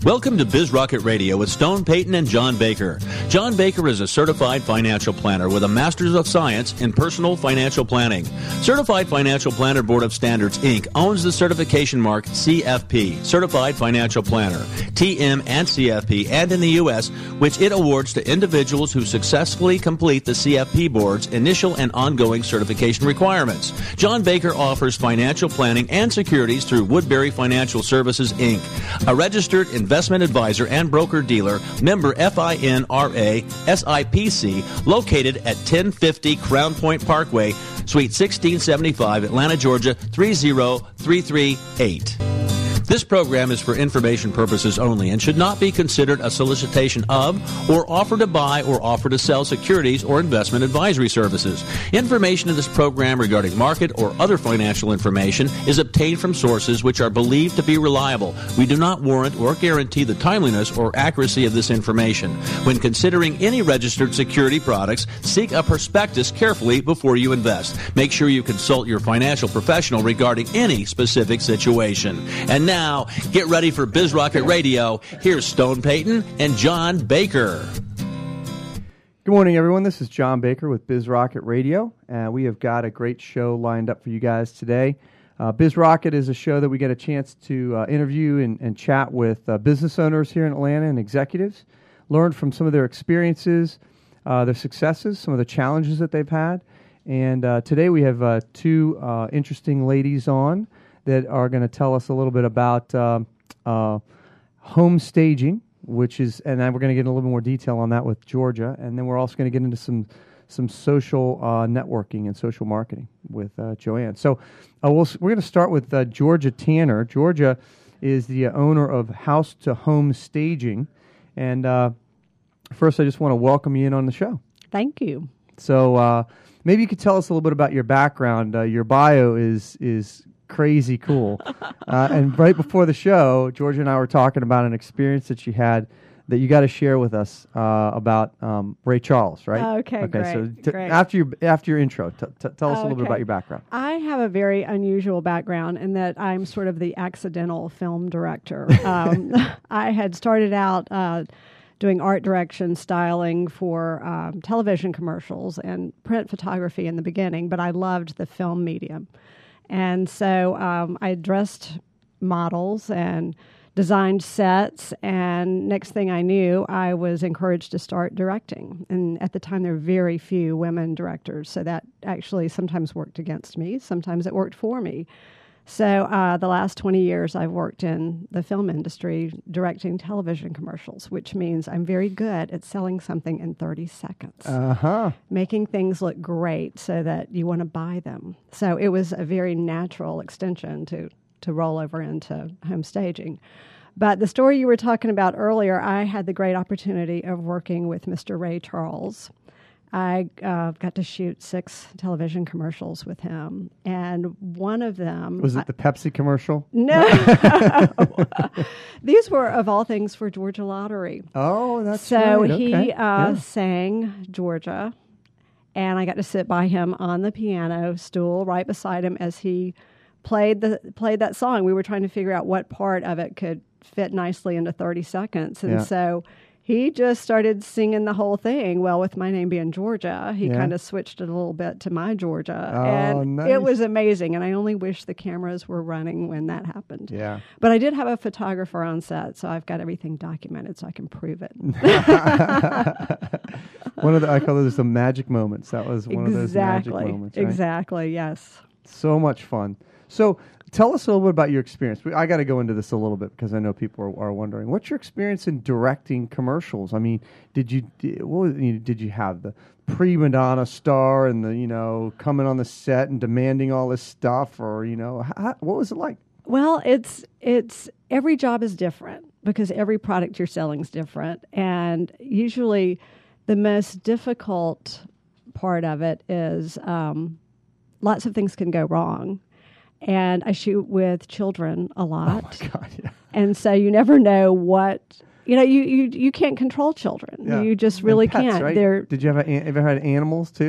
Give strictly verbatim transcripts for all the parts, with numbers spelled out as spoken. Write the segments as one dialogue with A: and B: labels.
A: Welcome to Biz Rocket Radio with Stone Payton and John Baker. John Baker is a certified financial planner with a Master's of Science in Personal Financial Planning. Certified Financial Planner Board of Standards, Incorporated owns the certification mark C F P, Certified Financial Planner, T M and C F P, and in the U S, which it awards to individuals who successfully complete the C F P Board's initial and ongoing certification requirements. John Baker offers financial planning and securities through Woodbury Financial Services, Incorporated, a registered investment advisor and broker-dealer, member FINRA S I P C, located at ten fifty Crown Point Parkway, Suite sixteen seventy-five, Atlanta, Georgia, three zero three three eight. This program is for information purposes only and should not be considered a solicitation of or offer to buy or offer to sell securities or investment advisory services. Information in this program regarding market or other financial information is obtained from sources which are believed to be reliable. We do not warrant or guarantee the timeliness or accuracy of this information. When considering any registered security products, seek a prospectus carefully before you invest. Make sure you consult your financial professional regarding any specific situation. And now, Now, get ready for Biz Rocket Radio. Here's Stone Payton and John Baker.
B: Good morning, everyone. This is John Baker with Biz Rocket Radio. Uh, we have got a great show lined up for you guys today. Uh, Biz Rocket is a show that we get a chance to uh, interview and, and chat with uh, business owners here in Atlanta and executives, learn from some of their experiences, uh, their successes, some of the challenges that they've had. And uh, today we have uh, two uh, interesting ladies on that are going to tell us a little bit about uh, uh, home staging, which is, and then we're going to get in a little more detail on that with Georgia, and then we're also going to get into some some social uh, networking and social marketing with uh, Joanne. So uh, we'll, we're going to start with uh, Georgia Tanner. Georgia is the uh, owner of House to Home Staging, and uh, first I just want to welcome you in on the show.
C: Thank you.
B: So uh, maybe you could tell us a little bit about your background. Uh, your bio is is crazy cool. Uh, and right before the show, Georgia and I were talking about an experience that you had that you got to share with us uh, about um, Ray Charles, right?
C: Okay,
B: okay.
C: great,
B: So t-
C: great.
B: after your after your intro, t- t- tell us
C: Oh,
B: a little bit
C: okay.
B: about your background.
C: I have a very unusual background in that I'm sort of the accidental film director. Um, I had started out uh, doing art direction, styling for um, television commercials and print photography in the beginning, but I loved the film medium. And so um, I dressed models and designed sets, and next thing I knew, I was encouraged to start directing. And at the time, there were very few women directors, so that actually sometimes worked against me. Sometimes it worked for me. So uh, the last twenty years, I've worked in the film industry directing television commercials, which means I'm very good at selling something in thirty seconds,
B: Uh-huh.
C: making things look great so that you want to buy them. So it was a very natural extension to, to roll over into home staging. But the story you were talking about earlier, I had the great opportunity of working with Mister Ray Charles. I uh, got to shoot six television commercials with him, and one of them...
B: Was it the Pepsi commercial?
C: No. These were, of all things, for Georgia Lottery.
B: Oh, that's
C: so
B: right.
C: So he
B: okay.
C: uh,
B: yeah.
C: sang Georgia, and I got to sit by him on the piano stool right beside him as he played the played that song. We were trying to figure out what part of it could fit nicely into thirty seconds, and
B: Yeah.
C: so... he just started singing the whole thing. Well, with my name being Georgia, he
B: Yeah.
C: kind of switched it a little bit to my Georgia.
B: Oh,
C: and
B: nice.
C: it was amazing. And I only wish the cameras were running when that happened.
B: Yeah.
C: But I did have a photographer on set, so I've got everything documented so I can prove it.
B: One of the, I call those the magic moments. That was one
C: exactly.
B: of those magic moments. Right?
C: Exactly, yes.
B: So much fun. So tell us a little bit about your experience. We, I got to go into this a little bit because I know people are, are wondering. What's your experience in directing commercials? I mean, did you did, what was, you know, did you have the pre-Madonna star and the, you know, coming on the set and demanding all this stuff, or, you know, how, what was it like?
C: Well, it's it's every job is different because every product you're selling is different, and usually the most difficult part of it is um, lots of things can go wrong. And I shoot with children a lot.
B: Oh, my God, yeah.
C: And so you never know what, you know, you, you, you can't control children.
B: Yeah.
C: You just
B: And
C: really
B: pets,
C: can't.
B: Right?
C: They're
B: Did you have, a, ever had animals too?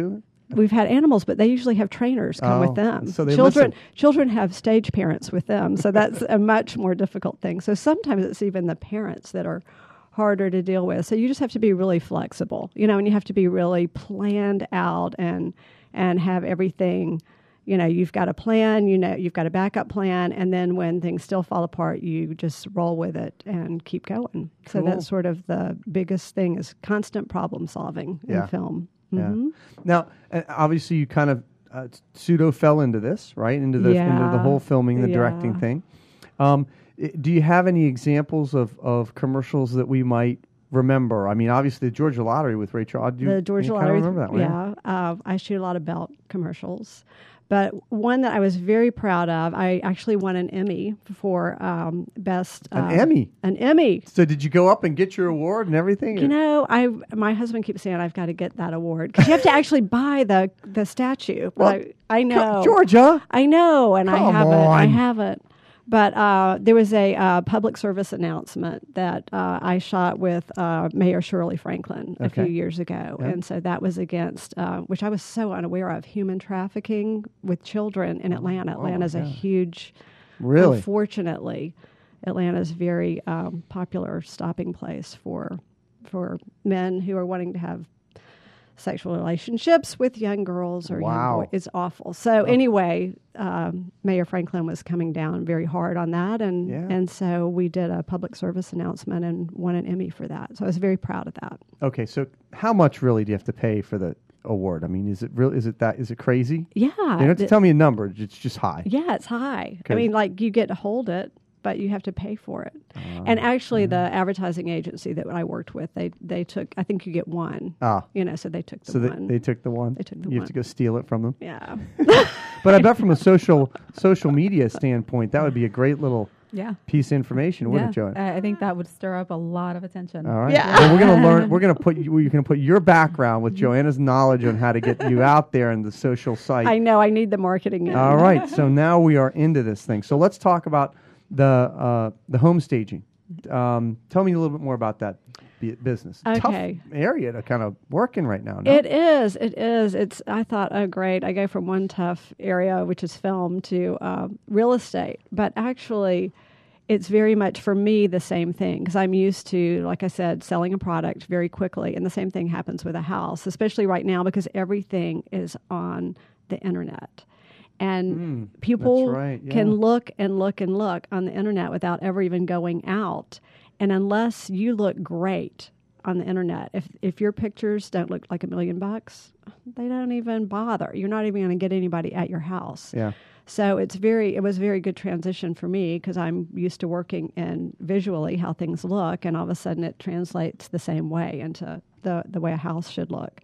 C: we've had animals, but they usually have trainers come
B: Oh,
C: with them.
B: so they
C: children
B: listen.
C: children have stage parents with them, so that's a much more difficult thing. So sometimes it's even the parents that are harder to deal with. So you just have to be really flexible, you know, and you have to be really planned out and and have everything. You know, you've got a plan, you know, you've got a backup plan, and then when things still fall apart, you just roll with it and keep going. So
B: Cool.
C: that's sort of the biggest thing is constant problem solving
B: Yeah.
C: in film.
B: Yeah.
C: Mhm.
B: Now, uh, obviously, you kind of uh, pseudo fell into this, right? Into the into the
C: Yeah.
B: whole filming, the
C: Yeah.
B: directing thing. Um, i- do you have any examples of, of commercials that we might remember? I mean, obviously, the Georgia Lottery with Rachel. I do,
C: The Georgia
B: you kinda
C: Lottery,
B: remember that one?
C: yeah. Uh, I shoot a lot of belt commercials, but one that I was very proud of, I actually won an Emmy for um, best.
B: An
C: um,
B: Emmy?
C: An Emmy.
B: So, did you go up and get your award and everything?
C: You know, I my husband keeps saying I've got to get that award because you have to actually buy the the statue. But
B: Well,
C: I, I
B: Co-
C: know,
B: Georgia.
C: I know, and I
B: Come
C: haven't. I
B: on.
C: haven't. But uh, there was a uh, public service announcement that uh, I shot with uh, Mayor Shirley Franklin a
B: Okay.
C: few years ago,
B: Yeah.
C: and so that was against, uh, which I was so unaware of, human trafficking with children in Atlanta.
B: Oh,
C: Atlanta's a
B: yeah.
C: huge,
B: Really?
C: unfortunately, Atlanta's very um, popular stopping place for for men who are wanting to have sexual relationships with young girls or
B: Wow.
C: young boys. It's awful. So anyway, um, Mayor Franklin was coming down very hard on that, and
B: Yeah.
C: and so we did a public service announcement and won an Emmy for that. So I was very proud of that.
B: Okay, so how much really do you have to pay for the award? I mean, is it real? Is it that? Is it crazy?
C: Yeah,
B: You don't have to
C: th-
B: tell me a number. It's just high.
C: yeah, it's high.
B: Okay.
C: I mean, like you get to hold it, but you have to pay for it.
B: Uh,
C: and actually, the advertising agency that I worked with, they they took. I think you get one.
B: Ah,
C: You know, so they took the
B: so they,
C: one.
B: they took the one.
C: They took the
B: you
C: one.
B: have to go steal it from them.
C: yeah.
B: But I bet from a social social media standpoint, that would be a great little
D: Yeah.
B: piece of information, wouldn't
D: yeah.
B: it, Joanne?
D: I I think that would stir up a lot of attention.
B: All right.
C: Yeah.
B: Well, we're gonna learn. We're gonna put you. You're gonna put your background with Joanna's knowledge on how to get you out there in the social site.
C: I know. I need the marketing. in.
B: All right. So now we are into this thing. So let's talk about the uh, the home staging. Um, tell me a little bit more about that bu- business.
C: Okay.
B: Tough area to kind of work in right now. No?
C: It is. It is. It's. I thought, oh, great. I go from one tough area, which is film, to um, real estate. But actually, it's very much for me the same thing because I'm used to, like I said, selling a product very quickly, and the same thing happens with a house, especially right now because everything is on the internet. And
B: Mm,
C: people
B: that's right, yeah.
C: can look and look and look on the internet without ever even going out. And unless you look great on the internet, if if your pictures don't look like a million bucks, they don't even bother. You're not even going to get anybody at your house.
B: Yeah.
C: So it's very it was a very good transition for me because I'm used to working in visually how things look, and all of a sudden it translates the same way into the the way a house should look.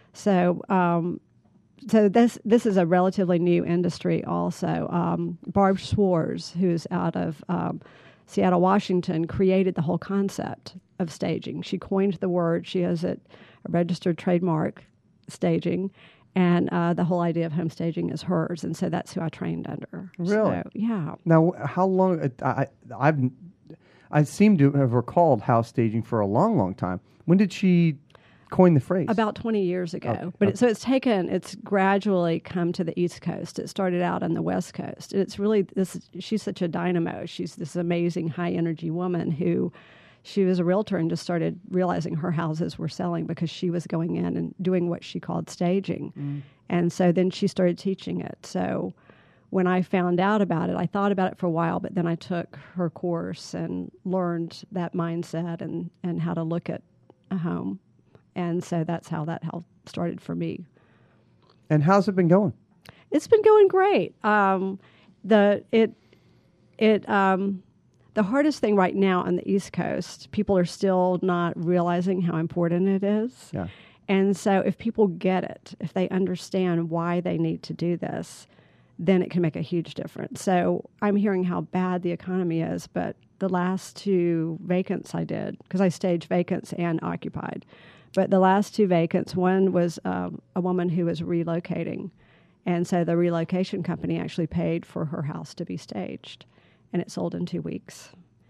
C: So. Um, So this this is a relatively new industry also. Um, Barb Schwartz, who's out of um, Seattle, Washington, created the whole concept of staging. She coined the word. She has it a registered trademark, staging, and uh, the whole idea of home staging is hers. And so that's who I trained under.
B: Really?
C: So, yeah.
B: Now, wh- how long? uh, I, I I've I seem to have recalled house staging for a long, long time. When did she coin the phrase?
C: About twenty years ago.
B: Okay,
C: But
B: okay.
C: it, so it's taken, it's gradually come to the East Coast. It started out on the West Coast. And it's really, this. she's such a dynamo. She's this amazing high energy woman who, she was a realtor and just started realizing her houses were selling because she was going in and doing what she called staging.
B: Mm.
C: And so then she started teaching it. So when I found out about it, I thought about it for a while, but then I took her course and learned that mindset and, and how to look at a home. And so that's how that helped started for me.
B: And how's it been going?
C: It's been going great. Um, the it it um, the hardest thing right now on the East Coast, people are still not realizing how important it is.
B: Yeah.
C: And so if people get it, if they understand why they need to do this, then it can make a huge difference. So I'm hearing how bad the economy is, but the last two vacants I did, because I stage vacants and occupied, but the last two vacants, one was um, a woman who was relocating. And so the relocation company actually paid for her house to be staged, and it sold in two weeks.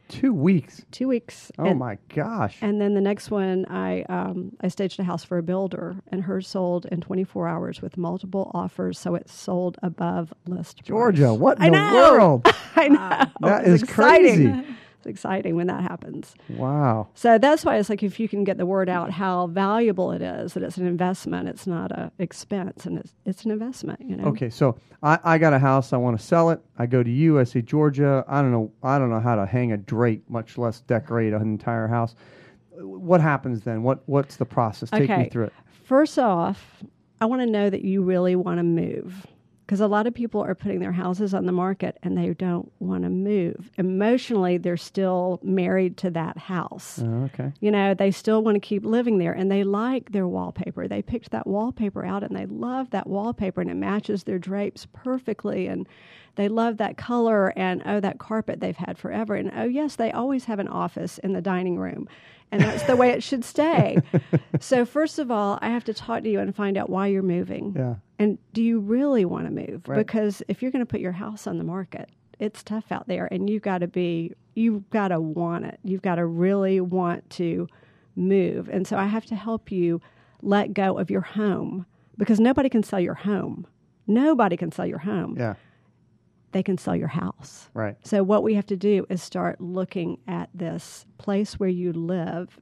B: Two weeks.
C: Two weeks.
B: Oh,
C: and,
B: my gosh.
C: And then the next one, I um, I staged a house for a builder, and hers sold in twenty-four hours with multiple offers, so it sold above list
B: Georgia,
C: price.
B: what in
C: I
B: the
C: know.
B: world?
C: I know.
B: That
C: It's
B: is
C: exciting.
B: crazy.
C: It's exciting when that happens.
B: Wow.
C: So that's why it's like if you can get the word out how valuable it is, that it's an investment, it's not a expense, and it's it's an investment, you know.
B: Okay, so I, I got a house, I want to sell it. I go to you, I say, Georgia, I don't know I don't know how to hang a drape, much less decorate an entire house. What happens then? What what's the process? Take
C: Okay.
B: me through it.
C: First off, I want to know that you really want to move. Because a lot of people are putting their houses on the market and they don't want to move. Emotionally, they're still married to that house.
B: Oh, okay.
C: You know, they still want to keep living there, and they like their wallpaper. They picked that wallpaper out, and they love that wallpaper, and it matches their drapes perfectly, and they love that color, and, oh, that carpet they've had forever. And, oh, yes, they always have an office in the dining room, and that's the way it should stay. So, first of all, I have to talk to you and find out why you're moving.
B: Yeah.
C: And do you really want to move?
B: Right.
C: Because if you're going to put your house on the market, it's tough out there, and you've got to be, you've got to want it. You've got to really want to move. And so I have to help you let go of your home, because nobody can sell your home. Nobody can sell your home.
B: Yeah.
C: They can sell your house.
B: Right.
C: So what we have to do is start looking at this place where you live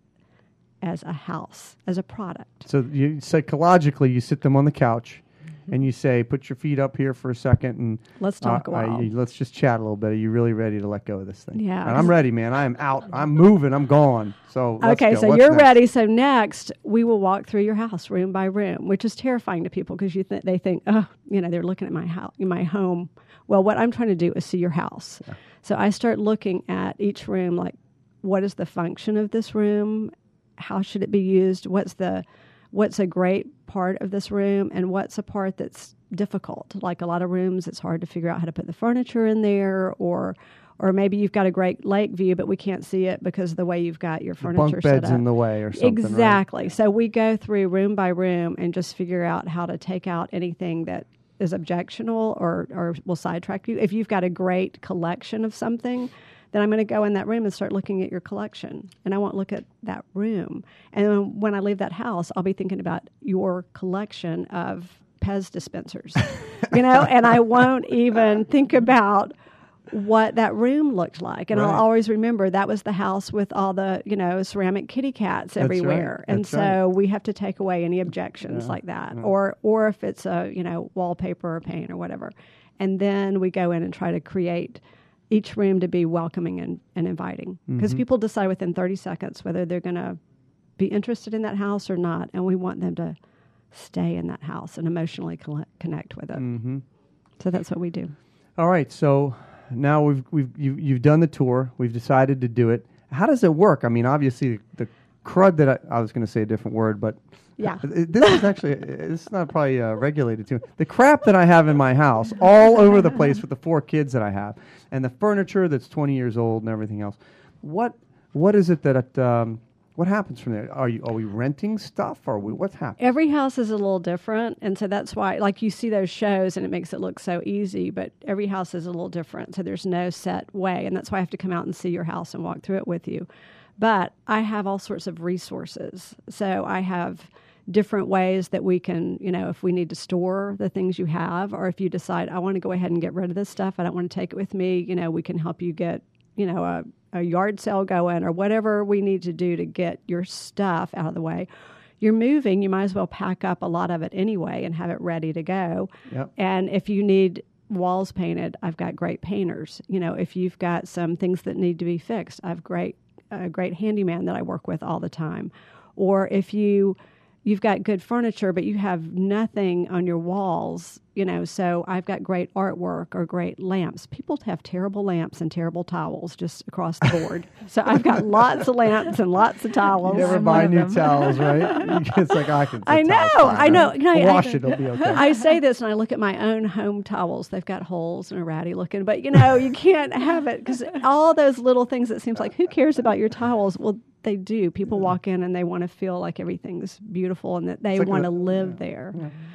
C: as a house, as a product.
B: So you psychologically you sit them on the couch and you say, put your feet up here for a second and
C: Let's talk
B: uh,
C: a while.
B: I- let's just chat a little bit. Are you really ready to let go of this thing?
C: Yeah.
B: And I'm ready, man. I am out. I'm moving. I'm gone. So let's
C: Okay,
B: go.
C: so
B: What's
C: you're
B: next?
C: ready. So next, we will walk through your house room by room, which is terrifying to people because you th- they think, oh, you know, they're looking at my house, my home. Well, what I'm trying to do is see your house. Yeah. So I start looking at each room, like, what is the function of this room? How should it be used? What's the what's a great part of this room, and what's a part that's difficult? Like a lot of rooms, it's hard to figure out how to put the furniture in there, or or maybe you've got a great lake view, but we can't see it because of the way you've got your furniture
B: Bunk
C: set
B: bed's
C: up.
B: in the way or something.
C: Exactly.
B: Right?
C: So we go through room by room and just figure out how to take out anything that is objectionable or, or will sidetrack you. If you've got a great collection of something, then I'm going to go in that room and start looking at your collection. And I won't look at that room. And then when I leave that house, I'll be thinking about your collection of Pez dispensers, you know, and I won't even think about what that room looked like. And
B: Right.
C: I'll always remember that was the house with all the, you know, ceramic kitty cats
B: That's
C: everywhere.
B: right.
C: And
B: That's
C: so
B: right.
C: we have to take away any objections
B: Yeah.
C: like that.
B: Yeah.
C: Or or if it's a, you know, wallpaper or paint or whatever. And then we go in and try to create each room to be welcoming and, and inviting. Because
B: Mm-hmm.
C: people decide within thirty seconds whether they're going to be interested in that house or not. And we want them to stay in that house and emotionally colle- connect with it.
B: Mm-hmm.
C: So that's what we do.
B: All right. So now we've we've you've, you've done the tour. We've decided to do it. How does it work? I mean, obviously the crud that I, I was going to say a different word, but
C: Yeah.
B: this is actually this is not probably uh, regulated too. The crap that I have in my house, all over the place with the four kids that I have, and the furniture that's twenty years old and everything else. What what is it that it, um, what happens from there? Are you are we renting stuff? Or are we what's happening?
C: Every house is a little different, and so that's why, like, you see those shows and it makes it look so easy, but every house is a little different, so there's no set way, and that's why I have to come out and see your house and walk through it with you. But I have all sorts of resources, so I have different ways that we can, you know, if we need to store the things you have, or if you decide, I want to go ahead and get rid of this stuff, I don't want to take it with me, you know, we can help you get, you know, a, a yard sale going or whatever we need to do to get your stuff out of the way. You're moving, you might as well pack up a lot of it anyway and have it ready to go.
B: Yep.
C: And if you need walls painted, I've got great painters. You know, if you've got some things that need to be fixed, I've great a great handyman that I work with all the time. Or if you you've got good furniture, but you have nothing on your walls, you know, so I've got great artwork or great lamps. People have terrible lamps and terrible towels just across the board. So I've got lots of lamps and lots of towels.
B: You never
D: I'm
B: buy
D: one of
B: new
D: them.
B: towels, right? It's like I can.
C: I
B: the towel's
C: know,
B: fine.
C: I know. You know,
B: I'll
C: I-
B: wash it. It'll be okay.
C: I say this and I look at my own home towels. They've got holes and are ratty looking, but you know, you can't have it because all those little things, it seems like, who cares about your towels? Well, they do. People walk in and they want to feel like everything's beautiful and that they
B: It's like
C: want
B: a-
C: to live there.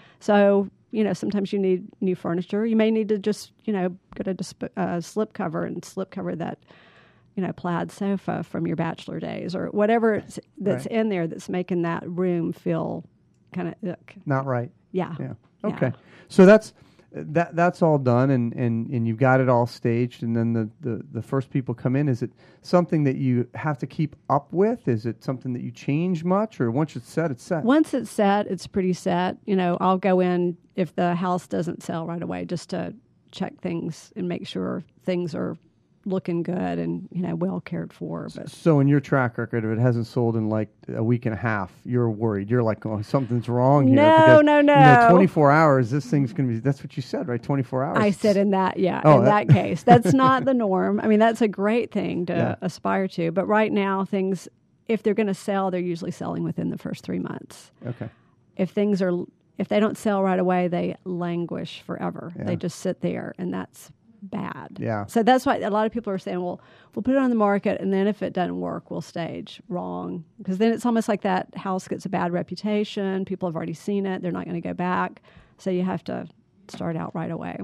C: So, you know, sometimes you need new furniture. You may need to just, you know, get a disp- uh, slip cover and slip cover that you know, plaid sofa from your bachelor days or whatever it's, that's
B: Right.
C: in there that's making that room feel kind of ick.
B: Not right.
C: Yeah.
B: Yeah.
C: Yeah.
B: Okay. So that's that. That's all done, and, and, and you've got it all staged, and then the, the, the first people come in. Is it something that you have to keep up with? Is it something that you change much, or once it's set, it's set?
C: Once it's set, it's pretty set. You know, I'll go in if the house doesn't sell right away just to check things and make sure things are looking good and, you know, well cared for. But
B: So in your track record, if it hasn't sold in like a week and a half, you're worried. You're like, oh, something's wrong here.
C: No,
B: because,
C: no,
B: You know,
C: no.
B: twenty-four hours, this thing's going to be, that's what you said, right? twenty-four hours.
C: I said in that, yeah,
B: Oh,
C: in
B: that-
C: that case. That's not the norm. I mean, that's a great thing to
B: Yeah.
C: aspire to. But right now, things, if they're going to sell, they're usually selling within the first three months.
B: Okay.
C: If things are, if they don't sell right away, they languish forever.
B: Yeah.
C: They just sit there, and that's bad.
B: Yeah.
C: So that's why a lot of people are saying, well, we'll put it on the market, and then if it doesn't work, we'll stage. Wrong. Because then it's almost like that house gets a bad reputation. People have already seen it. They're not going to go back. So you have to start out right away.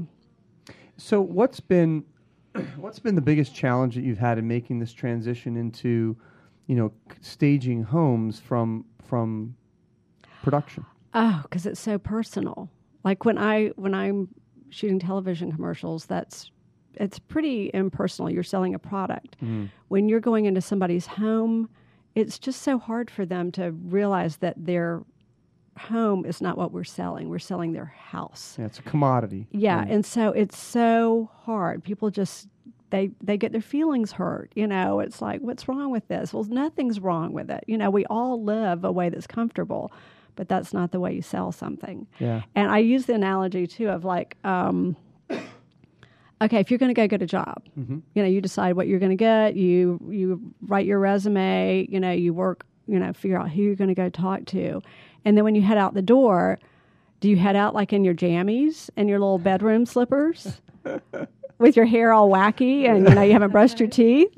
B: So what's been what's been the biggest challenge that you've had in making this transition into, you know, c- staging homes from from production?
C: Oh, because it's so personal. Like when I when I'm shooting television commercials, that's it's pretty impersonal. You're selling a product.
B: Mm.
C: When you're going into somebody's home, it's just so hard for them to realize that their home is not what we're selling. We're selling their house.
B: Yeah, it's a commodity.
C: Yeah,
B: Mm.
C: and so it's so hard. People just they they get their feelings hurt. You know, it's like, what's wrong with this? Well, nothing's wrong with it. You know, we all live a way that's comfortable, but that's not the way you sell something.
B: Yeah.
C: And I use the analogy too of like, um, okay, if you're going to go get a job,
B: Mm-hmm.
C: you know, you decide what you're going to get. You you write your resume. You know, you work. You know, figure out who you're going to go talk to, and then when you head out the door, do you head out like in your jammies and your little bedroom slippers? With your hair all wacky and you know you haven't brushed your teeth?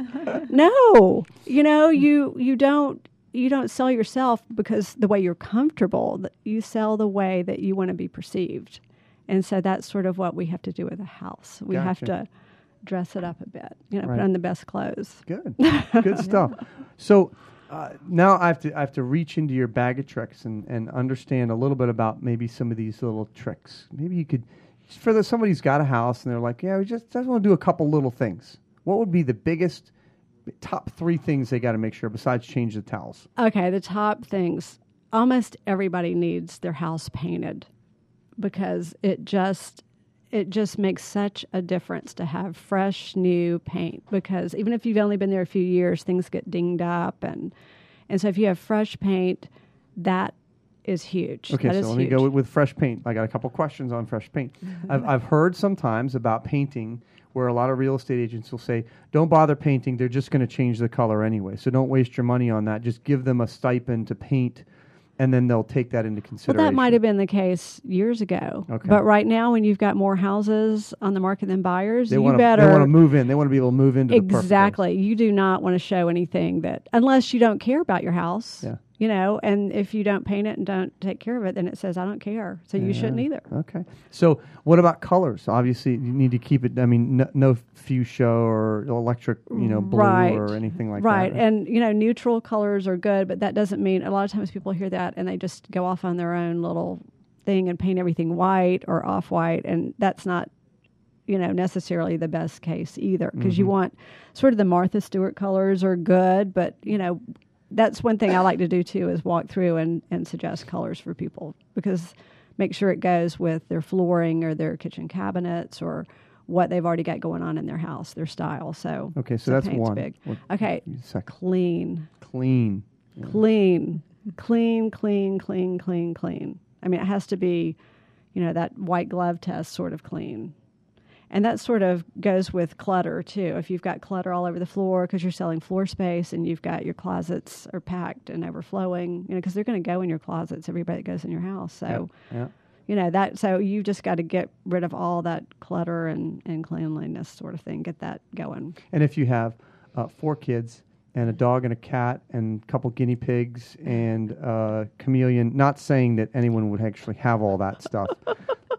C: No, you know you you don't you don't sell yourself because the way you're comfortable. You sell the way that you want to be perceived, and so that's sort of what we have to do with a house. We have
B: Gotcha.
C: to dress it up a bit. You know,
B: Right.
C: put on the best clothes.
B: Good, good stuff. So uh, now I have to I have to reach into your bag of tricks and, and understand a little bit about maybe some of these little tricks. Maybe you could, for the, somebody's got a house and they're like, yeah, we just, just want to do a couple little things. What would be the biggest top three things they got to make sure besides change the towels?
C: Okay, the top things. Almost everybody needs their house painted because it just it just makes such a difference to have fresh new paint, because even if you've only been there a few years, things get dinged up, and and so if you have fresh paint, that is huge.
B: Okay,
C: That
B: so
C: is
B: let me
C: huge.
B: go with, with fresh paint. I got a couple questions on fresh paint. I've, I've heard sometimes about painting where a lot of real estate agents will say, don't bother painting, they're just going to change the color anyway. So don't waste your money on that. Just give them a stipend to paint, and then they'll take that into
C: Well,
B: consideration.
C: that might have been the case years ago.
B: Okay.
C: But right now, when you've got more houses on the market than buyers,
B: They
C: you
B: want to
C: better
B: they want to move in. They want to be able to move into the perfect place.
C: exactly. You do not want to show anything that, unless you don't care about your house.
B: Yeah.
C: You know, and if you don't paint it and don't take care of it, then it says I don't care. So you shouldn't
B: Yeah.
C: either.
B: Okay. So what about colors? Obviously, you need to keep it. I mean, no, no fuchsia or electric, you know, blue
C: Right.
B: or anything like
C: Right.
B: that.
C: And, you know, neutral colors are good, but that doesn't mean, a lot of times people hear that and they just go off on their own little thing and paint everything white or off-white, and that's not, you know, necessarily the best case either, because you
B: Mhm.
C: want sort of the Martha Stewart colors are good, but, you know, that's one thing I like to do too, is walk through and, and suggest colors for people, because make sure it goes with their flooring or their kitchen cabinets or what they've already got going on in their house, their style. So
B: Okay, so that's
C: paint's
B: one.
C: big.
B: What-
C: Okay,
B: Second.
C: clean,
B: Clean.
C: clean, clean, clean, clean, clean, clean. I mean, it has to be, you know, that white glove test sort of clean. And that sort of goes with clutter, too. If you've got clutter all over the floor because you're selling floor space and you've got your closets are packed and overflowing, you know, because they're going to go in your closets, everybody that goes in your house. So,
B: Yeah.
C: you know, that, so you just got to get rid of all that clutter and, and cleanliness sort of thing, get that going.
B: And if you have uh, four kids and a dog and a cat and a couple guinea pigs and uh, chameleon, not saying that anyone would actually have all that stuff,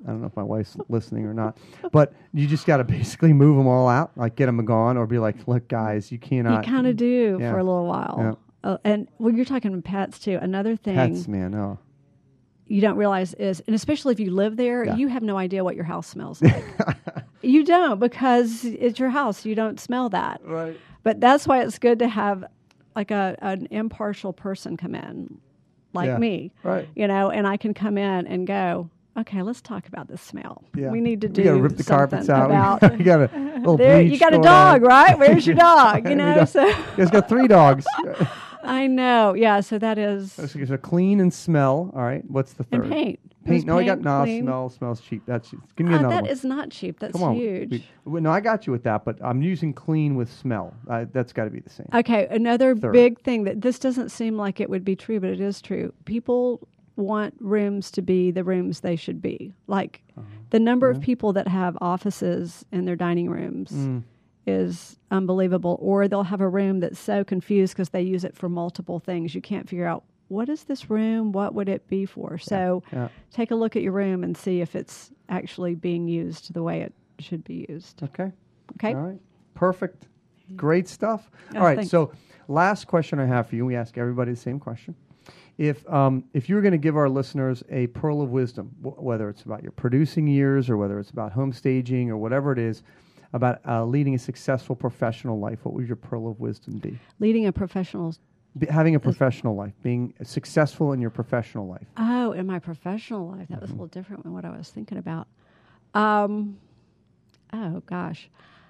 B: I don't know if my wife's listening or not, but you just got to basically move them all out, like get them gone, or be like, look, guys, you cannot.
C: You kind of do
B: yeah.
C: for a little while.
B: Yeah.
C: Uh, and well, you're talking about pets too. Another thing
B: Pets, man, oh.
C: you don't realize is, and especially if you live there,
B: Yeah.
C: you have no idea what your house smells like. You don't, because it's your house. You don't smell that.
B: Right.
C: But that's why it's good to have like a an impartial person come in, like
B: Yeah.
C: me.
B: Right.
C: You know, and I can come in and go, okay, let's talk about this smell.
B: Yeah.
C: We need to do
B: We gotta rip the
C: something
B: carpets out.
C: about.
B: you got a little
C: There,
B: bleach
C: you got a
B: going
C: dog,
B: on.
C: right? Where's your dog? You
B: We
C: know,
B: got-
C: so
B: You guys got three dogs.
C: I know. Yeah, so that is
B: So so clean and smell. All right. What's the
C: and
B: third?
C: paint.
B: Paint.
C: Is
B: No, I got
C: paint
B: no.
C: clean?
B: Smell smells cheap. That's give me
C: Uh,
B: another
C: that
B: one.
C: is not cheap. That's
B: Come on.
C: huge.
B: We- well, no, I got you with that, but I'm using clean with smell. I, that's got to be the same.
C: Okay, another
B: Third.
C: big thing that this doesn't seem like it would be true, but it is true. People want rooms to be the rooms they should be. Like
B: Uh-huh.
C: the number
B: Yeah.
C: of people that have offices in their dining rooms
B: Mm.
C: is unbelievable. Or they'll have a room that's so confused because they use it for multiple things. You can't figure out, what is this room? What would it be for? So
B: Yeah.
C: take a look at your room and see if it's actually being used the way it should be used.
B: Okay.
C: Okay?
B: All right. Perfect. Great stuff.
C: Oh,
B: All right.
C: thanks.
B: So, last question I have for you. We ask everybody the same question. If um, if you were going to give our listeners a pearl of wisdom, w- whether it's about your producing years or whether it's about home staging or whatever it is, about uh, leading a successful professional life, what would your pearl of wisdom be?
C: Leading a professional
B: Be, having a professional life, being successful in your professional life.
C: Oh, in my professional life, that was a little different than what I was thinking about. Um, oh, gosh.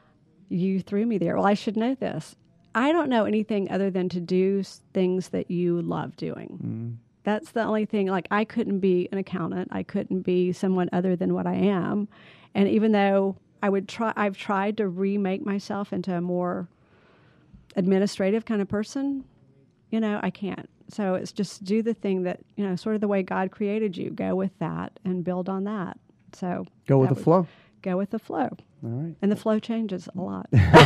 C: You threw me there. Well, I should know this. I don't know anything other than to do s- things that you love doing.
B: Mm.
C: That's the only thing. Like, I couldn't be an accountant. I couldn't be someone other than what I am. And even though I would try, I've tried to remake myself into a more administrative kind of person, you know, I can't. So it's just do the thing that, you know, sort of the way God created you. Go with that and build on that. So
B: Go with
C: that
B: the
C: would-
B: flow.
C: Go with the flow.
B: All right.
C: And the flow changes a lot.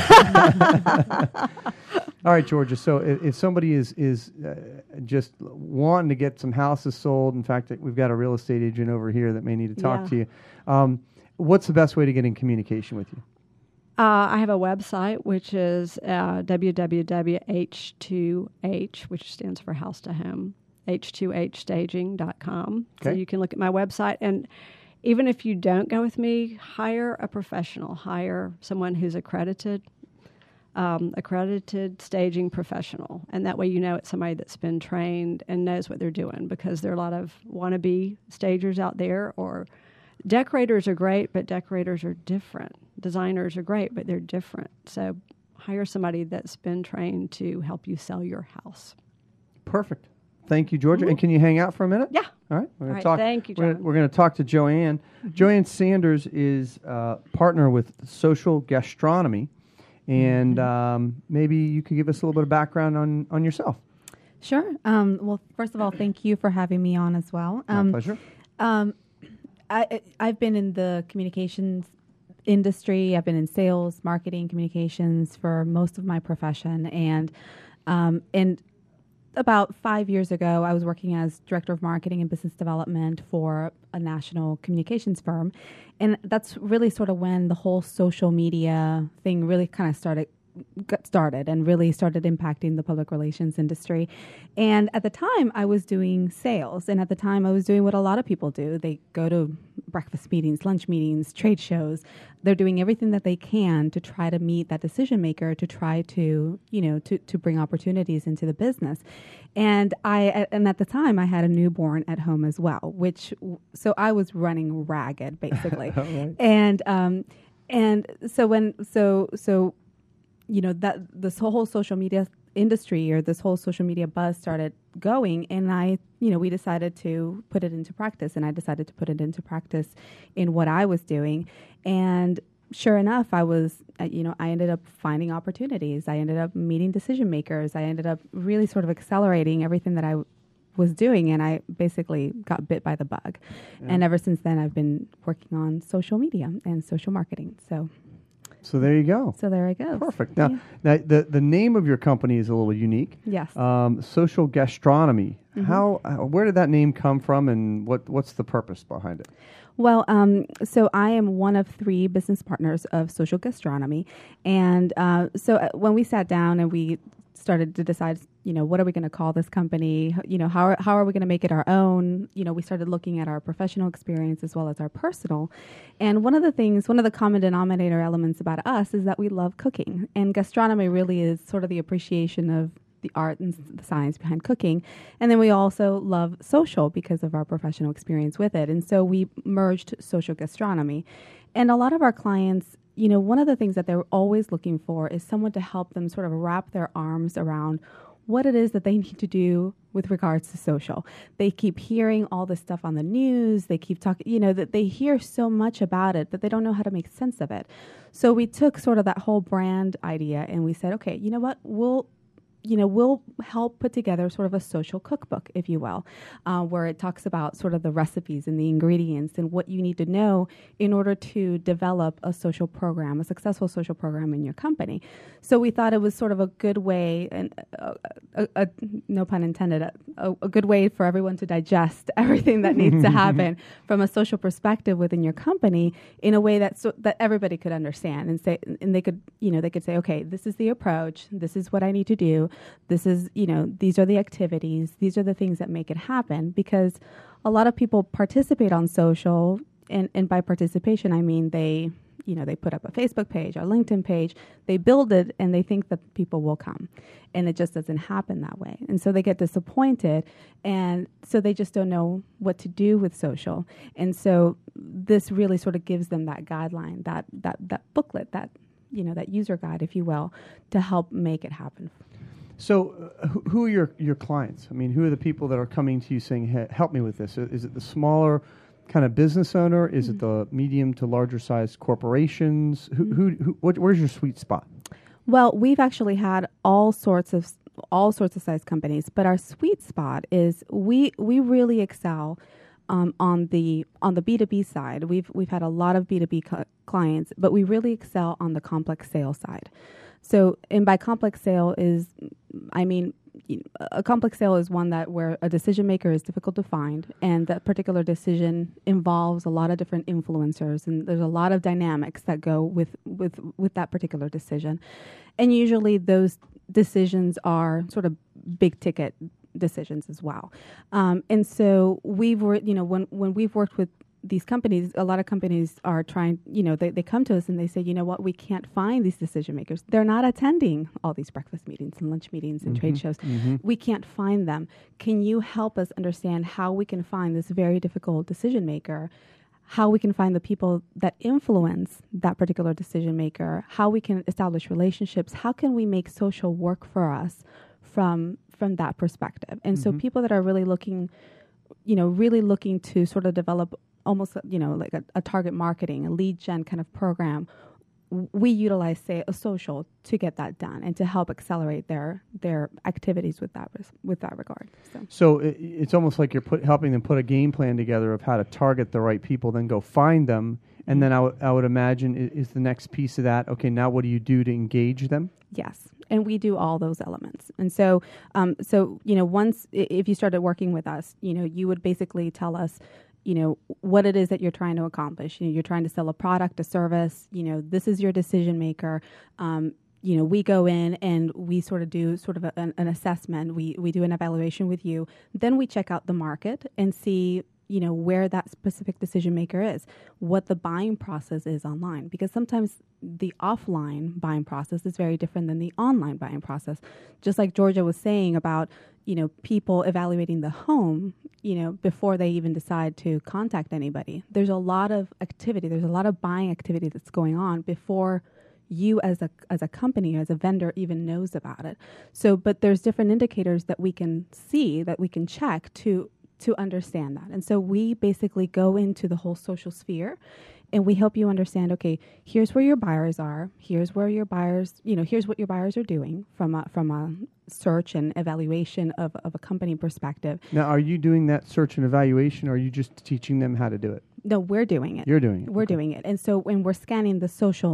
B: All right, Georgia. So if, if somebody is is uh, just wanting to get some houses sold, in fact, we've got a real estate agent over here that may need to talk
C: Yeah.
B: to you. Um, what's the best way to get in communication with you?
C: Uh, I have a website, which is uh, w w w dot h two h, which stands for House to Home, h two h staging dot com. So
B: Okay.
C: you can look at my website. And even if you don't go with me, hire a professional. Hire someone who's accredited, um, accredited staging professional. And that way you know it's somebody that's been trained and knows what they're doing, because there are a lot of wannabe stagers out there. Or decorators are great, but decorators are different. Designers are great, but they're different. So hire somebody that's been trained to help you sell your house.
B: Perfect. Thank you, Georgia. And can you hang out for a minute?
C: Yeah.
B: All right. We're
C: All
B: gonna
C: right,
B: talk.
C: thank you,
B: We're,
C: John.
B: we're going to talk to Joanne. Joanne Sanders is uh, partner with Social Gastronomy, and um, maybe you could give us a little bit of background on on yourself.
D: Sure. Um, well, first of all, thank you for having me on as well.
B: My
D: Um,
B: pleasure.
D: Um, I, I've been in the communications industry. I've been in sales, marketing, communications for most of my profession, and um, and about five years ago, I was working as director of marketing and business development for a national communications firm, and that's really sort of when the whole social media thing really kind of started. got started and really started impacting the public relations industry. And at the time, I was doing sales. And at the time, I was doing what a lot of people do. They go to breakfast meetings, lunch meetings, trade shows. They're doing everything that they can to try to meet that decision maker, to try to, you know, to, to bring opportunities into the business. And I, and at the time, I had a newborn at home as well, which, so I was running ragged, basically.
B: Right.
D: And, um, and so when, so, so, you know, that this whole social media industry or this whole social media buzz started going, and I, you know, we decided to put it into practice, and I decided to put it into practice in what I was doing. And sure enough, I was, uh, you know, I ended up finding opportunities. I ended up meeting decision makers. I ended up really sort of accelerating everything that I w- was doing, and I basically got bit by the bug.
B: Yeah.
D: And ever since then, I've been working on social media and social marketing. So
B: So there you go.
D: So there I go.
B: Perfect. Now,
D: Yeah.
B: now the the name of your company is a little unique.
D: Yes.
B: Um, Social Gastronomy.
D: Mhm.
B: How? Uh, where did that name come from, and what what's the purpose behind it?
D: Well, um, so I am one of three business partners of Social Gastronomy. And uh, so uh, when we sat down and we started to decide, you know, what are we going to call this company? You know, how are, how are we going to make it our own? You know, we started looking at our professional experience as well as our personal. And one of the things, one of the common denominator elements about us is that we love cooking. And gastronomy really is sort of the appreciation of the art and the science behind cooking. And then we also love social because of our professional experience with it. And so we merged Social Gastronomy. And a lot of our clients, you know, one of the things that they're always looking for is someone to help them sort of wrap their arms around what it is that they need to do with regards to social. They keep hearing all this stuff on the news. They keep talking, you know, that they hear so much about it that they don't know how to make sense of it. So we took sort of that whole brand idea and we said, okay, you know what, we'll you know, we'll help put together sort of a social cookbook, if you will, uh, where it talks about sort of the recipes and the ingredients and what you need to know in order to develop a social program, a successful social program in your company. So we thought it was sort of a good way, and uh, a, a, no pun intended, a, a good way for everyone to digest everything that needs to happen from a social perspective within your company in a way that so, that everybody could understand and say, and they could, you know, they could say, okay, this is the approach, this is what I need to do. This is, you know, these are the activities. These are the things that make it happen, because a lot of people participate on social, and, and by participation, I mean they, you know, they put up a Facebook page or LinkedIn page, they build it, and they think that people will come, and it just doesn't happen that way. And so they get disappointed, and so they just don't know what to do with social. And so this really sort of gives them that guideline, that that that booklet, that, you know, that user guide, if you will, to help make it happen.
B: So uh, who, who are your, your clients? I mean, who are the people that are coming to you saying, hey, help me with this? Is it the smaller kind of business owner? Is mm-hmm. it the medium to larger sized corporations? Who, who, who, what, where's your sweet spot?
D: Well, we've actually had all sorts of all sorts of size companies, but our sweet spot is we we really excel um, on the on the B two B side. We've we've had a lot of B two B co- clients, but we really excel on the complex sales side. So, and by complex sale is, I mean, a complex sale is one that where a decision maker is difficult to find, and that particular decision involves a lot of different influencers, and there's a lot of dynamics that go with with with that particular decision, and usually those decisions are sort of big ticket decisions as well. Um, and so we've worked, you know, when when we've worked with these companies, a lot of companies are trying, you know, they, they come to us and they say, you know what, we can't find these decision makers. They're not attending all these breakfast meetings and lunch meetings and mm-hmm. trade shows. Mm-hmm. We can't find them. Can you help us understand how we can find this very difficult decision maker, how we can find the people that influence that particular decision maker, how we can establish relationships, how can we make social work for us from from that perspective? And mm-hmm. so people that are really looking, you know, really looking to sort of develop almost, you know, like a, a target marketing, a lead gen kind of program, we utilize, say, a social to get that done and to help accelerate their their activities with that res- with that regard. So,
B: so it, it's almost like you're put, helping them put a game plan together of how to target the right people, then go find them, and then I, w- I would imagine is, is the next piece of that, okay, now what do you do to engage them?
D: Yes, and we do all those elements. And so, um, so you know, once I- if you started working with us, you know, you would basically tell us, you know, what it is that you're trying to accomplish. You know, you're trying to sell a product, a service, you know, this is your decision maker. Um, you know, we go in and we sort of do sort of a, an, an assessment. We, we do an evaluation with you. Then we check out the market and see, you know, where that specific decision maker is, what the buying process is online. Because sometimes the offline buying process is very different than the online buying process. Just like Georgia was saying about, you know, people evaluating the home, you know, before they even decide to contact anybody. There's a lot of activity. There's a lot of buying activity that's going on before you as a as a company or as a vendor even knows about it. So, but there's different indicators that we can see, that we can check to to understand that. And so we basically go into the whole social sphere and we help you understand, okay, here's where your buyers are. Here's where your buyers, you know, here's what your buyers are doing from a, from a search and evaluation of, of a company perspective.
B: Now, are you doing that search and evaluation, or are you just teaching them how to do it?
D: No, we're doing it.
B: You're doing it.
D: We're
B: okay.
D: doing it. And so when we're scanning the social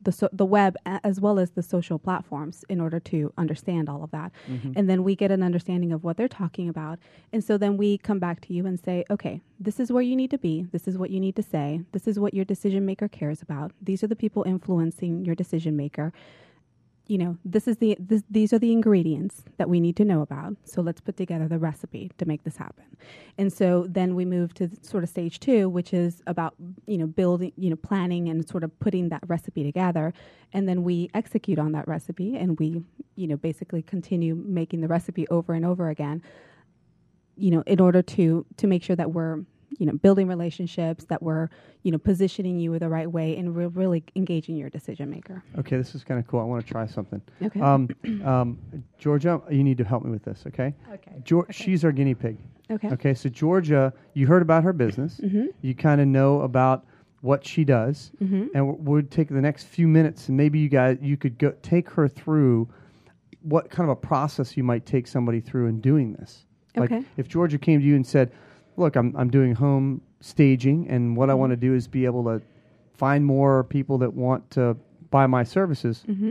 D: the so, the web as well as the social platforms in order to understand all of that. Mm-hmm. And then we get an understanding of what they're talking about. And so then we come back to you and say, okay, this is where you need to be. This is what you need to say. This is what your decision maker cares about. These are the people influencing your decision maker. You know, this is the this, these are the ingredients that we need to know about. So let's put together the recipe to make this happen. And so then we move to sort of stage two, which is about, you know, building, you know, planning and sort of putting that recipe together. And then we execute on that recipe and we, you know, basically continue making the recipe over and over again, you know, in order to to make sure that we're, you know, building relationships, that we're, you know, positioning you the right way and we're really engaging your decision maker.
B: Okay, this is kind of cool. I want to try something.
D: Okay.
B: Um, um, Georgia, you need to help me with this, okay?
C: Okay.
B: Geor-
C: okay.
B: She's our guinea pig.
D: Okay.
B: Okay, so Georgia, you heard about her business.
D: Mm-hmm.
B: You kind of know about what she does.
D: Mm-hmm.
B: And we'll take the next few minutes and maybe you guys, you could go take her through what kind of a process you might take somebody through in doing this. Like
D: Okay.
B: if Georgia came to you and said, look, I'm I'm doing home staging, and what I want to do is be able to find more people that want to buy my services.
D: Mm-hmm.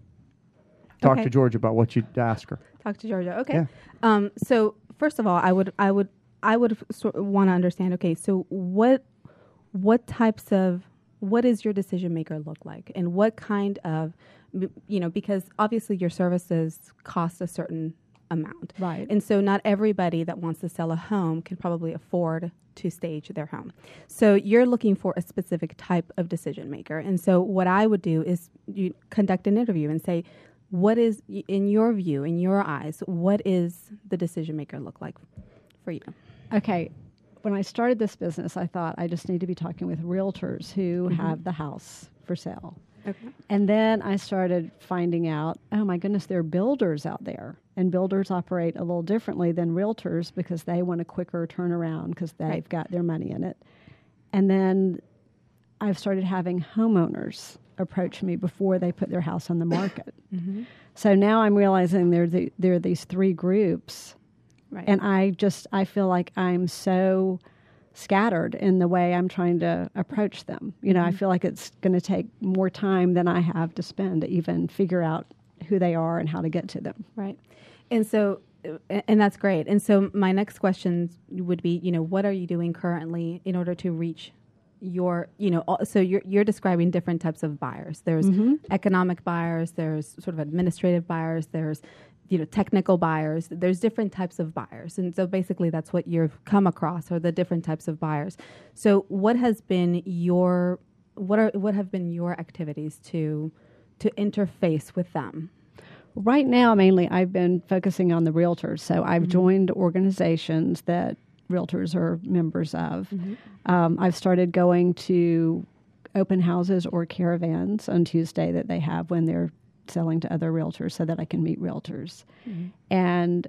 B: Talk
D: Okay.
B: to Georgia about what you'd ask her.
D: Talk to Georgia. Okay.
B: Yeah.
D: Um, so first of all, I would I would I would sort of want to understand. Okay, so what what types of what does your decision maker look like, and what kind of, you know, because obviously your services cost a certain amount.
C: Right.
D: And so not everybody that wants to sell a home can probably afford to stage their home. So you're looking for a specific type of decision maker. And so what I would do is you conduct an interview and say, what is, in your view, in your eyes, what is the decision maker look like for you?
C: Okay. When I started this business, I thought I just need to be talking with realtors who
D: Mm-hmm.
C: have the house for sale.
D: Okay.
C: And then I started finding out, oh my goodness, there are builders out there. And builders operate a little differently than realtors because they want a quicker turnaround because they've
D: Right.
C: got their money in it. And then I've started having homeowners approach me before they put their house on the market.
D: Mm-hmm.
C: So now I'm realizing there, the, there are these three groups.
D: Right.
C: And I just, I feel like I'm so scattered in the way I'm trying to approach them. You know,
D: Mm-hmm.
C: I feel like it's going to take more time than I have to spend to even figure out who they are and how to get to them.
D: Right. And so, uh, and that's great. And so my next question would be, you know, what are you doing currently in order to reach your, you know, all- so you're, you're describing different types of buyers. There's
C: Mm-hmm.
D: economic buyers, there's sort of administrative buyers, there's, you know, technical buyers. There's different types of buyers. And so basically that's what you've come across are the different types of buyers. So what has been your, what are, what have been your activities to, to interface with them?
C: Right now, mainly, I've been focusing on the realtors. So I've
D: Mm-hmm.
C: joined organizations that realtors are members of.
D: Mm-hmm.
C: Um, I've started going to open houses or caravans on Tuesday that they have when they're selling to other realtors so that I can meet realtors.
D: Mm-hmm.
C: And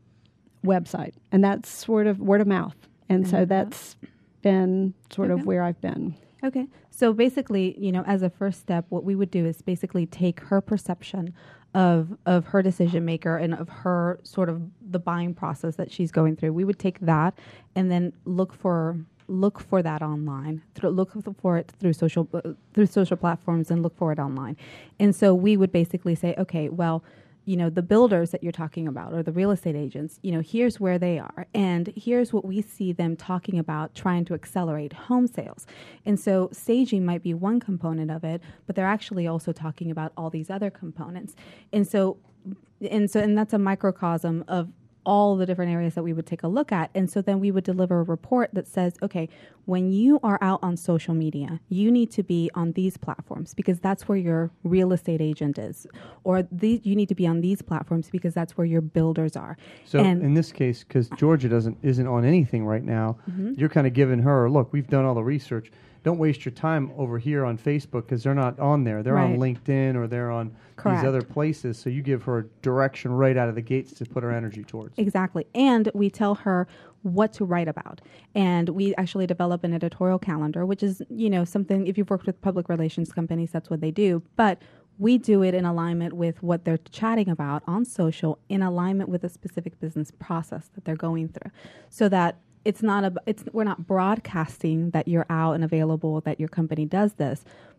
C: website. And that's sort of word of mouth. And so
D: Mhm.
C: that's been sort
D: Okay.
C: of where I've been.
D: Okay. So basically, you know, as a first step, what we would do is basically take her perception of of her decision maker and of her sort of the buying process that she's going through. We would take that and then look for look for that online. Through, look for it through social uh, through social platforms and look for it online. And so we would basically say, okay, well, you know, the builders that you're talking about or the real estate agents, you know, here's where they are. And here's what we see them talking about trying to accelerate home sales. And so staging might be one component of it, but they're actually also talking about all these other components. And so, and so, and that's a microcosm of all the different areas that we would take a look at. And so then we would deliver a report that says, okay, when you are out on social media, you need to be on these platforms because that's where your real estate agent is. Or the, you need to be on these platforms because that's where your builders are.
B: So
D: and
B: in this case, because Georgia doesn't isn't on anything right now,
D: Mm-hmm.
B: you're kind of giving her, look, we've done all the research. Don't waste your time over here on Facebook because they're not on there. They're on
D: Right.
B: LinkedIn or they're on
D: Correct.
B: these other places. So you give her direction right out of the gates to put her energy towards.
D: Exactly. And we tell her what to write about. And we actually develop an editorial calendar, which is, you know, something, if you've worked with public relations companies, that's what they do. But we do it in alignment with what they're chatting about on social, in alignment with a specific business process that they're going through. So that it's not a, it's, we're not broadcasting that you're out and available, that your company does this,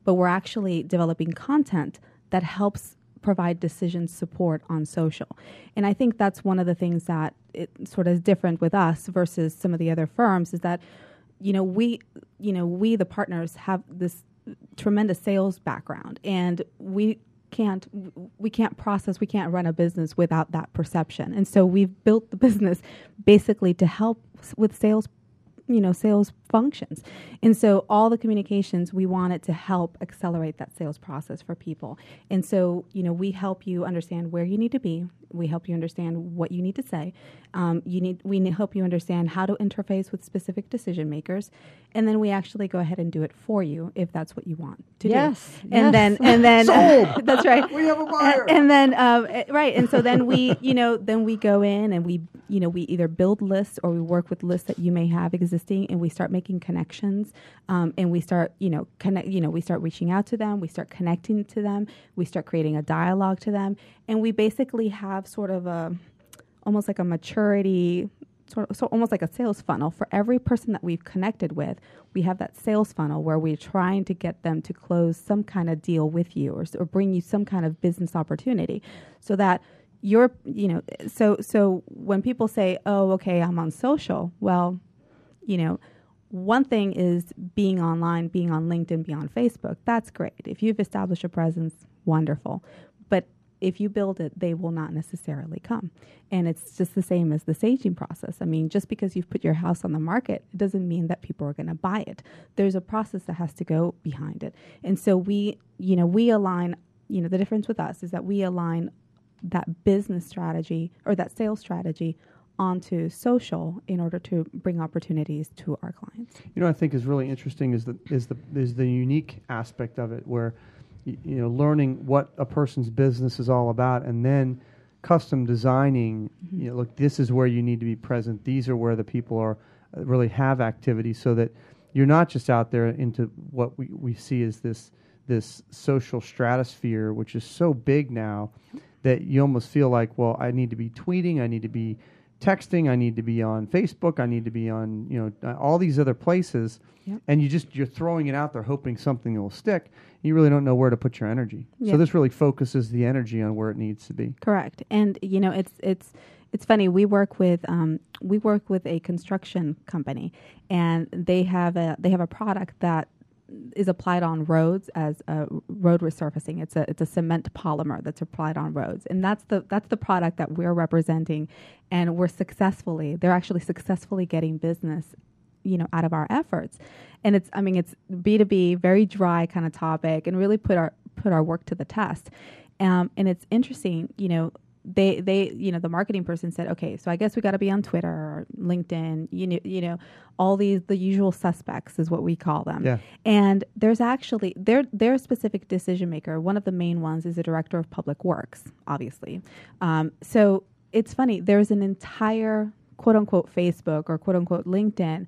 D: but we're actually developing content that helps provide decision support on social. And I think that's one of the things that it sort of is different with us versus some of the other firms is that, you know, we, you know, we, the partners, have this tremendous sales background, and we can't, we can't process, we can't run a business without that perception. And so we've built the business basically to help with sales, you know, sales functions. And so all the communications, we want it to help accelerate that sales process for people. And so, you know, we help you understand where you need to be. We help you understand what you need to say. Um, you need, we need help you understand how to interface with specific decision makers. And then we actually go ahead and do it for you if that's what you want to
C: yes,
D: do.
C: Yes.
D: And then, and then,
B: Sold!
D: that's right.
B: We have a buyer.
D: And, and then, um, eh, right. And so then we, you know, then we go in and we, you know, we either build lists or we work with lists that you may have existing, and we start making connections. Um, and we start, you know, connect, you know, we start reaching out to them. We start connecting to them. We start creating a dialogue to them. And we basically have sort of a, almost like a maturity, sort of, so almost like a sales funnel for every person that we've connected with. We have that sales funnel where we're trying to get them to close some kind of deal with you, or, or bring you some kind of business opportunity, so that you're, you know, so so when people say, "Oh, okay, I'm on social," well, you know, one thing is being online, being on LinkedIn, being on Facebook. That's great. If you've established a presence, wonderful. But if you build it, they will not necessarily come. And it's just the same as the saging process. I mean, just because you've put your house on the market, it doesn't mean that people are going to buy it. There's a process that has to go behind it. And so we, you know, we align, you know, the difference with us is that we align that business strategy or that sales strategy onto social in order to bring opportunities to our clients.
B: You know, what I think is really interesting is the is the is the unique aspect of it, where y- you know, learning what a person's business is all about, and then custom designing. Mm-hmm. You know, look, this is where you need to be present. These are where the people are uh, really have activity, so that you're not just out there into what we, we see as this this social stratosphere, which is so big now that you almost feel like, well, I need to be tweeting, I need to be texting, I need to be on Facebook, I need to be on, you know, uh, all these other places. Yep. And you just, you're throwing it out there hoping something will stick. You really don't know where to put your energy. Yep. So this really focuses the energy on where it needs to be.
D: Correct. And, you know, it's, it's, it's funny. We work with, um, we work with a construction company, and they have a, they have a product that is applied on roads as a road resurfacing. It's a it's a cement polymer that's applied on roads, and that's the that's the product that we're representing, and we're successfully they're actually successfully getting business, you know, out of our efforts. And it's I mean it's B two B, very dry kind of topic, and really put our put our work to the test. Um, and it's interesting, you know. They, they, you know, the marketing person said, okay, so I guess we got to be on Twitter or LinkedIn, you know, you know, all these, the usual suspects is what we call them.
B: Yeah.
D: And there's actually, their, their specific decision maker, one of the main ones is the director of public works, obviously. Um, so it's funny, there's an entire quote unquote Facebook or quote unquote LinkedIn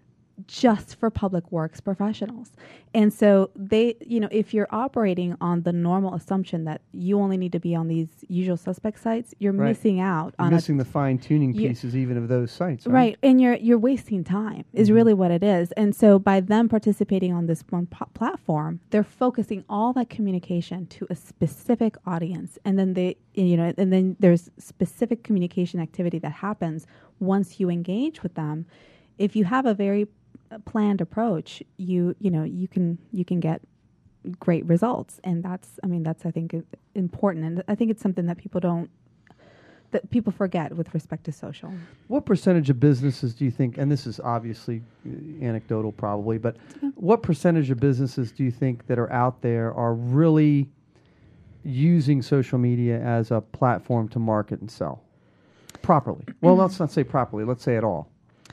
D: just for public works professionals. And so they, you know, if you're operating on the normal assumption that you only need to be on these usual suspect sites, you're right. missing out
B: you're
D: on
B: missing a, the fine tuning pieces even of those sites. Right?
D: right. And you're, you're wasting time is mm-hmm. really what it is. And so by them participating on this one po- platform, they're focusing all that communication to a specific audience. And then they, you know, and then there's specific communication activity that happens once you engage with them. If you have a very planned approach, you you know you can you can get great results, and that's I mean that's I think important, and I think it's something that people don't that people forget with respect to social.
B: What percentage of businesses do you think, and this is obviously anecdotal probably, but okay. what percentage of businesses do you think that are out there are really using social media as a platform to market and sell properly? Well, let's not say properly, let's say at all.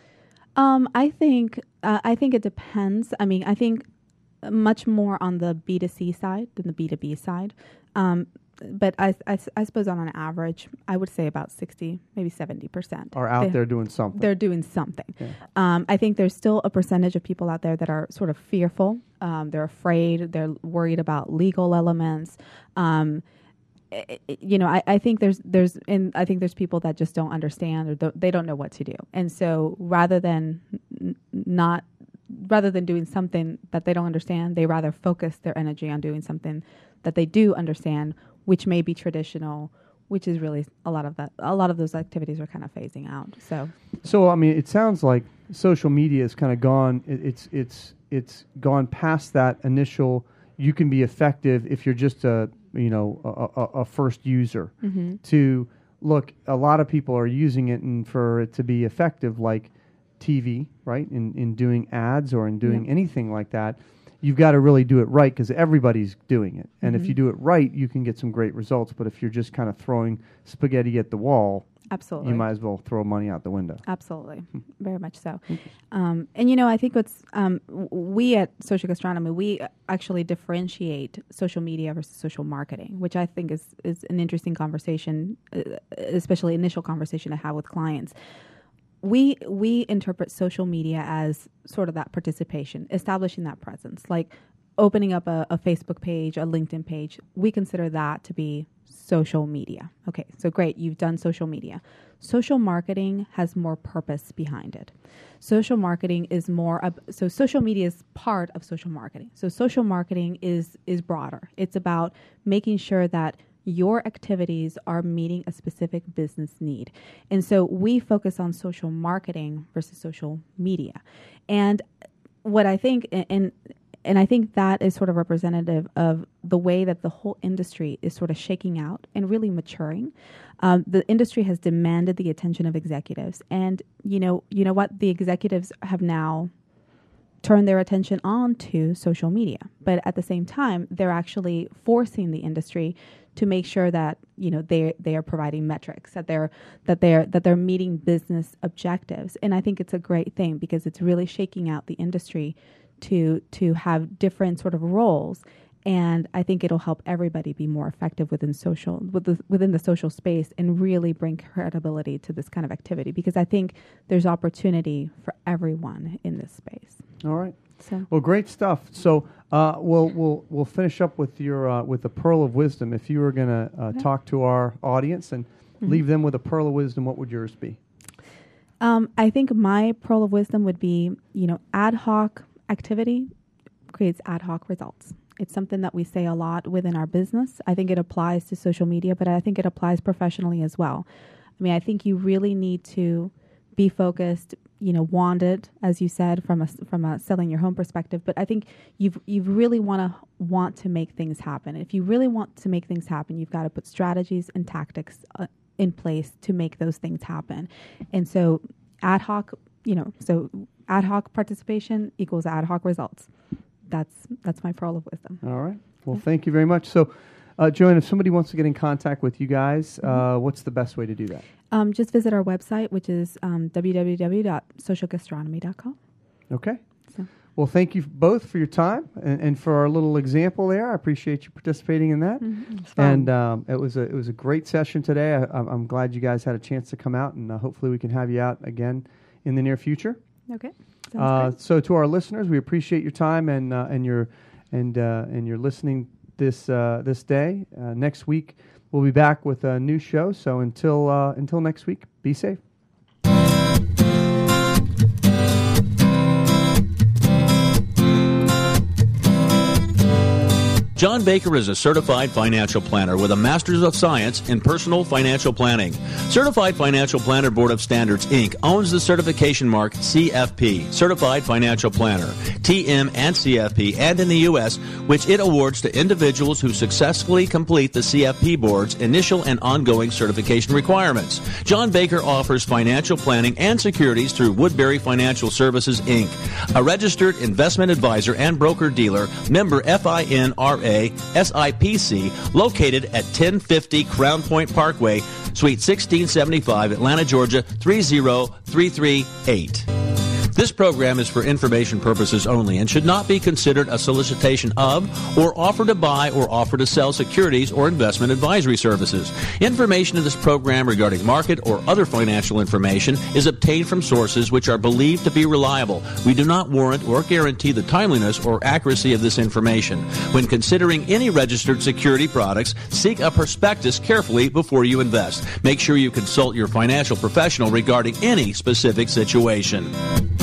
D: Um, I think uh, I think it depends. I mean, I think much more on the B two C side than the B two B side. Um, but I, I, I suppose on an average, I would say about sixty, maybe seventy percent
B: are out they, there doing something.
D: They're doing something.
B: Yeah.
D: Um, I think there's still a percentage of people out there that are sort of fearful. Um, they're afraid. They're worried about legal elements. Um, You know, I, I think there's there's and I think there's people that just don't understand or don't, they don't know what to do, and so rather than n- not rather than doing something that they don't understand, they rather focus their energy on doing something that they do understand, which may be traditional, which is really a lot of that. A lot of those activities are kind of phasing out. So,
B: so I mean, it sounds like social media has kind of gone. It, it's it's it's gone past that initial. You can be effective if you're just a you know a, a, a first user. Mm-hmm. To look, a lot of people are using it, and for it to be effective, like T V, right? In in doing ads or in doing yeah. anything like that. You've got to really do it right because everybody's doing it. And mm-hmm. if you do it right, you can get some great results. But if you're just kind of throwing spaghetti at the wall,
D: absolutely,
B: you might as well throw money out the window.
D: Absolutely. Very much so. Um, and, you know, I think what's um, we at Social Gastronomy, we actually differentiate social media versus social marketing, which I think is, is an interesting conversation, uh, especially initial conversation to have with clients. We we interpret social media as sort of that participation, establishing that presence, like opening up a, a Facebook page, a LinkedIn page. We consider that to be social media. Okay, so great, you've done social media. Social marketing has more purpose behind it. Social marketing is more, of, so social media is part of social marketing. So social marketing is is broader. It's about making sure that your activities are meeting a specific business need. And so we focus on social marketing versus social media. And what I think, and and I think that is sort of representative of the way that the whole industry is sort of shaking out and really maturing. Um, the industry has demanded the attention of executives. And you know, you know what? The executives have now turn their attention on to social media. But at the same time, they're actually forcing the industry to make sure that, you know, they they are providing metrics, that they're that they're that they're meeting business objectives. And I think it's a great thing because it's really shaking out the industry to to have different sort of roles. And I think it'll help everybody be more effective within social with the, within the social space and really bring credibility to this kind of activity because I think there's opportunity for everyone in this space.
B: All right.
D: So.
B: Well, great stuff. So uh, we'll we'll we'll finish up with your uh, with the pearl of wisdom. If you were going to uh, okay. talk to our audience and mm-hmm. leave them with a pearl of wisdom, what would yours be?
D: Um, I think my pearl of wisdom would be, you know, ad hoc activity creates ad hoc results. It's something that we say a lot within our business. I think it applies to social media, but I think it applies professionally as well. I mean, I think you really need to be focused, you know, wanded, as you said, from a from a selling your home perspective. But I think you've you really want to want to make things happen. If you really want to make things happen, you've got to put strategies and tactics uh, in place to make those things happen. And so, ad hoc, you know, so ad hoc participation equals ad hoc results. That's that's my pearl of wisdom.
B: All right. Well, yeah. Thank you very much. So, uh, Joanne, if somebody wants to get in contact with you guys, mm-hmm. uh, what's the best way to do that?
D: Um, just visit our website, which is um, w w w dot social gastronomy dot com.
B: Okay. So. Well, thank you both for your time and, and for our little example there. I appreciate you participating in that.
D: Mm-hmm.
B: And um, it was a it was a great session today. I, I'm glad you guys had a chance to come out, and uh, hopefully we can have you out again in the near future.
D: Okay.
B: Uh, so to our listeners, we appreciate your time and uh, and your and uh, and your listening this uh, this day. Uh, next week we'll be back with a new show. So until uh, until next week, be safe.
A: John Baker is a certified financial planner with a Master's of Science in Personal Financial Planning. Certified Financial Planner Board of Standards, Incorporated owns the certification mark C F P, Certified Financial Planner, T M and C F P, and in the U S, which it awards to individuals who successfully complete the C F P Board's initial and ongoing certification requirements. John Baker offers financial planning and securities through Woodbury Financial Services, Incorporated, a registered investment advisor and broker-dealer, member F I N R A, S I P C, located at ten fifty Crown Point Parkway, Suite sixteen seventy-five, Atlanta, Georgia, three zero three three eight. This program is for information purposes only and should not be considered a solicitation of or offer to buy or offer to sell securities or investment advisory services. Information in this program regarding market or other financial information is obtained from sources which are believed to be reliable. We do not warrant or guarantee the timeliness or accuracy of this information. When considering any registered security products, seek a prospectus carefully before you invest. Make sure you consult your financial professional regarding any specific situation.